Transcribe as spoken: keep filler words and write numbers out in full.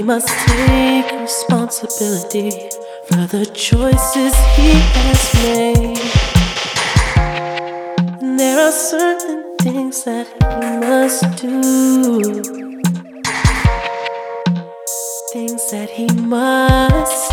must take responsibility for the choices he has made. And there are certain things that he must do, things that he must